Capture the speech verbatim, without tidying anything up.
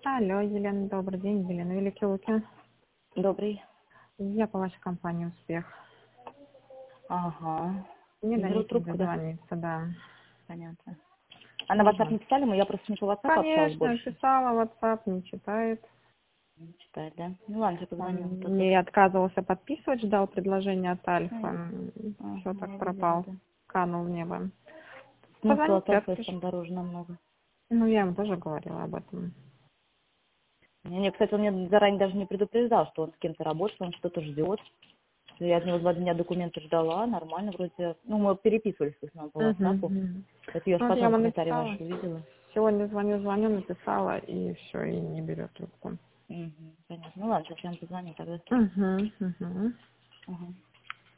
Алло, Елена, добрый день. Елена Великий Лукин. Добрый. Я по вашей компании «Успех». Ага. Не Беру дайте трубку, да? дозвониться, да. Понятно. А на WhatsApp не писали? Мы я просто не по WhatsApp общалась Конечно, больше. писала, WhatsApp не читает. Не читает, да? Ну ладно, я позвоню. Он Тут- не отказывался подписывать, ждал предложения от Альфа. Ага, Все я так видела, пропал, да. канул в небо. Смысл Позвоните, от если отпиши. там дороже намного. Ну, я ему тоже говорила об этом. Мне, кстати, он мне заранее даже не предупреждал, что он с кем-то работает, он что-то ждет. Я от него два дня документы ждала, нормально вроде. Ну, мы переписывались с основном по WhatsApp. Угу. Это я ж Вот я потом ему комментарий написала. ваш увидела. Сегодня звоню, звоню, написала, и все, и не берет трубку. Угу, понятно. Ну ладно, сейчас я вам позвоню тогда. Угу, угу. Угу.